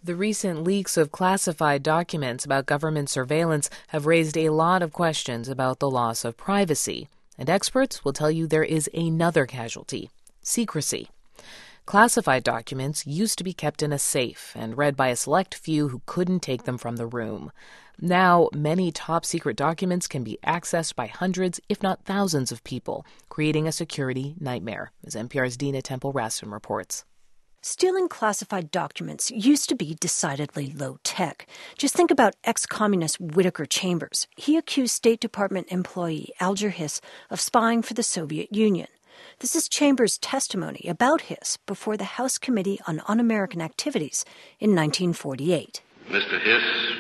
The recent leaks of classified documents about government surveillance have raised a lot of questions about the loss of privacy, and experts will tell you there is another casualty: secrecy. Classified documents used to be kept in a safe and read by a select few who couldn't take them from the room. Now, many top-secret documents can be accessed by hundreds, if not thousands of people, creating a security nightmare, as NPR's Dina Temple-Raston reports. Stealing classified documents used to be decidedly low-tech. Just think about ex-communist Whittaker Chambers. He accused State Department employee Alger Hiss of spying for the Soviet Union. This is Chambers' testimony about Hiss before the House Committee on Un-American Activities in 1948. Mr. Hiss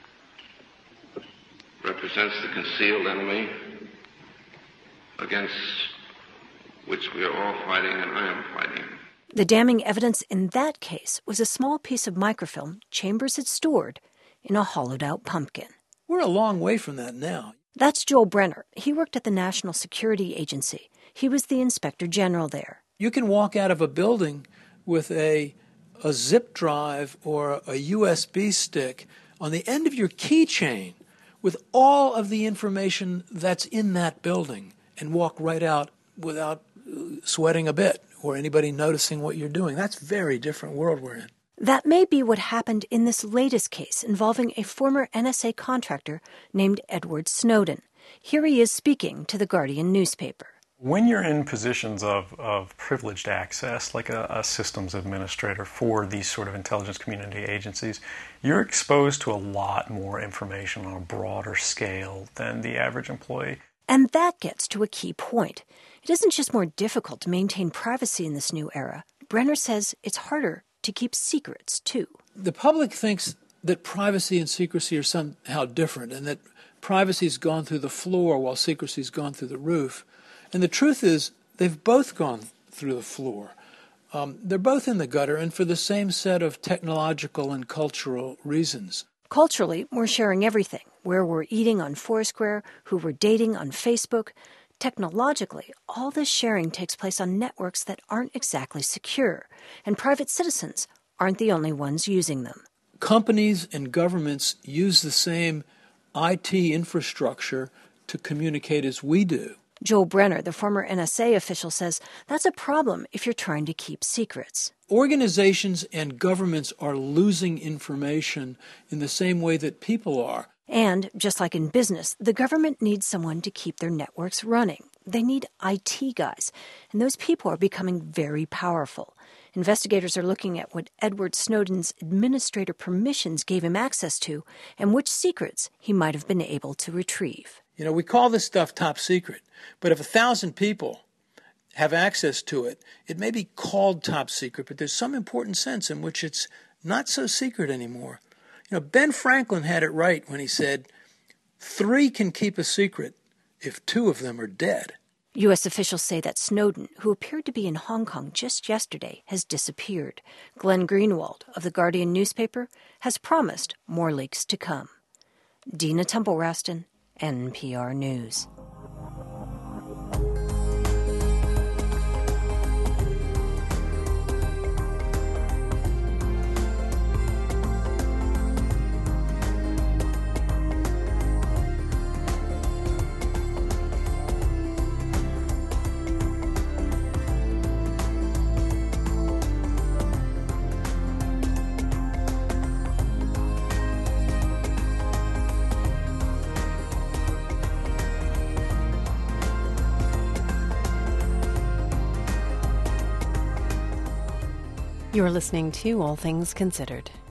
represents the concealed enemy against which we are all fighting, and I am fighting. The damning evidence in that case was a small piece of microfilm Chambers had stored in a hollowed-out pumpkin. We're a long way from that now. That's Joel Brenner. He worked at the National Security Agency. He was the inspector general there. You can walk out of a building with a zip drive or a USB stick on the end of your keychain with all of the information that's in that building and walk right out without sweating a bit or anybody noticing what you're doing. That's a very different world we're in. That may be what happened in this latest case involving a former NSA contractor named Edward Snowden. Here he is speaking to the Guardian newspaper. When you're in positions of privileged access, like a systems administrator for these sort of intelligence community agencies, you're exposed to a lot more information on a broader scale than the average employee. And that gets to a key point. It isn't just more difficult to maintain privacy in this new era. Brenner says it's harder to keep secrets, too. The public thinks that privacy and secrecy are somehow different and that privacy's gone through the floor while secrecy's gone through the roof. And the truth is, they've both gone through the floor. They're both in the gutter, and for the same set of technological and cultural reasons. Culturally, we're sharing everything. Where we're eating on Foursquare, who we're dating on Facebook. Technologically, all this sharing takes place on networks that aren't exactly secure, and private citizens aren't the only ones using them. Companies and governments use the same IT infrastructure to communicate as we do. Joel Brenner, the former NSA official, says that's a problem if you're trying to keep secrets. Organizations and governments are losing information in the same way that people are. And, just like in business, the government needs someone to keep their networks running. They need IT guys, and those people are becoming very powerful. Investigators are looking at what Edward Snowden's administrator permissions gave him access to and which secrets he might have been able to retrieve. You know, we call this stuff top secret, but if 1,000 people have access to it, it may be called top secret, but there's some important sense in which it's not so secret anymore. You know, Ben Franklin had it right when he said, 3 can keep a secret if 2 of them are dead. U.S. officials say that Snowden, who appeared to be in Hong Kong just yesterday, has disappeared. Glenn Greenwald of the Guardian newspaper has promised more leaks to come. Dina Temple-Raston, NPR News. You're listening to All Things Considered.